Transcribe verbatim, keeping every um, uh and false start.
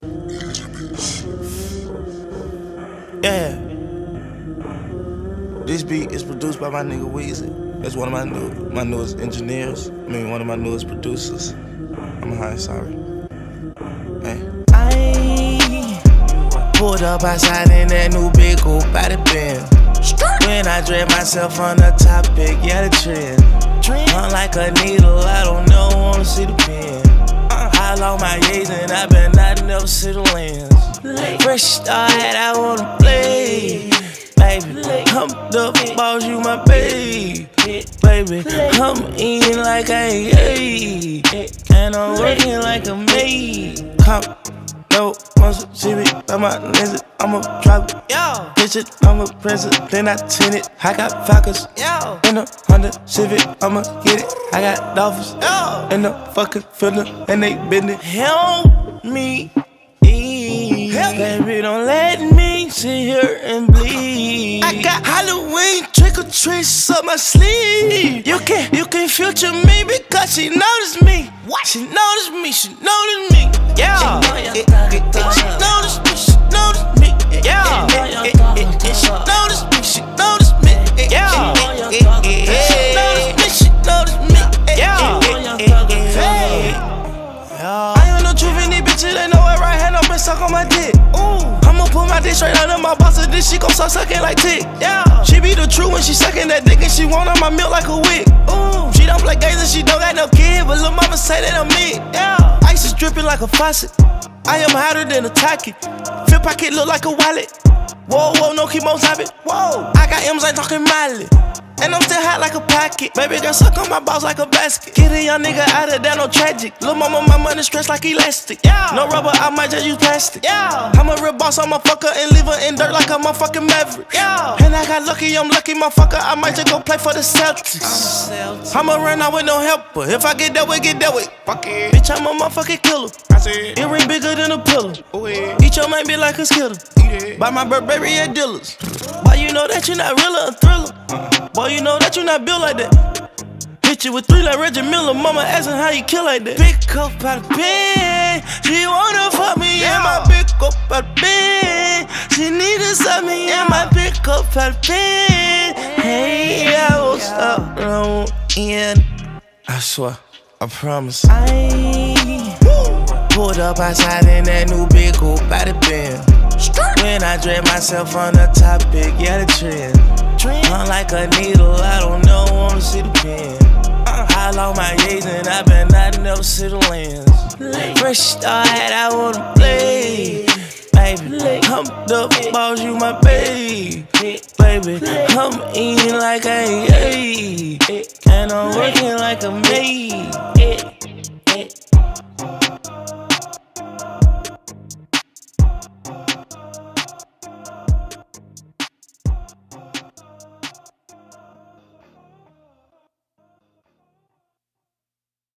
Yeah. This beat is produced by my nigga Weezy. That's one of my new, my newest engineers. I mean, one of my newest producers. I'm high, sorry. Hey. I pulled up outside in that new big old body bend. When I drag myself on the topic, yeah, the trend. I'm like a needle, I don't know, wanna see the pen. How long my gaze and I been not never see the lens. Fresh start, I wanna play. Baby, I'm the boss, you my babe. Baby, I'm eating like I ate. And I'm working like a maid. Come, no, once you see me, by my lenses, I'ma drop it. Yo, bitch it, I'ma press it, then I tin it. I got Falcons, yo, in the Honda Civic, I'ma get it. I got Dolphins, yo, in the fucking filter, and they bend it. Help me, help. Baby, don't let me sit here and bleed. I got Halloween trick or treats up my sleeve. You can, you can future me because she noticed me. What? She noticed me, she noticed me. Yeah, she noticed me, she noticed me. Yeah, she noticed me, she noticed me. Yeah, she noticed me, she noticed me. Yeah, I ain't no truth in these bitches, they know it right hand up and suck on my dick. Ooh, I'ma put my dick straight under my boss and then she gon' start sucking like tick. Yeah, she be the true when she sucking that dick and she want on my milk like a wig. Ooh, she don't play games and she don't got no kid, but lil' mama say that I'm me. Yeah, ice is dripping like a faucet. I am hotter than a tacky. Flip pocket look like a wallet. Whoa, whoa, no chemo topic. Whoa, I got M's like talking Miley. And I'm still hot like a pocket. Baby girl suck on my balls like a basket. Get a young nigga out of that, no tragic. Lil' mama, my money stretched like elastic. Yeah, no rubber, I might just use plastic. Yeah, I'm a real boss, I'm a fucker and leave her in dirt like a motherfucking maverick. Yeah, and I got lucky, I'm lucky, motherfucker. I might just go play for the Celtics. I'ma run out with no helper. If I get that way, get that way. Fuck it. Bitch, I'm a motherfucking killer. I said, it ring bigger than a pillow. Oh, yeah. Eat your man be like a skittle. Buy my Burberry at dealers. Boy, you know that you not real or a thriller. Uh-huh. Boy, you know that you not built like that. Hit you with three like Reggie Miller. Mama asking how you kill like that. Pick up out of bed. She wanna fuck me yeah. in my pick up out of bed. She need to suck me yeah. in my pick up out of bed. Hey, I won't stop, I won't end. I swear, I promise. I pulled up outside in that new big old body bend. When I drag myself on the topic, yeah, the trend. I'm like a needle, I don't know, wanna see the pen. How long my gaze and I been not never see the lens. Fresh start, I wanna play. Baby, I'm the boss, you my babe. Baby, I'm eating like I ate. And I'm working like a maid.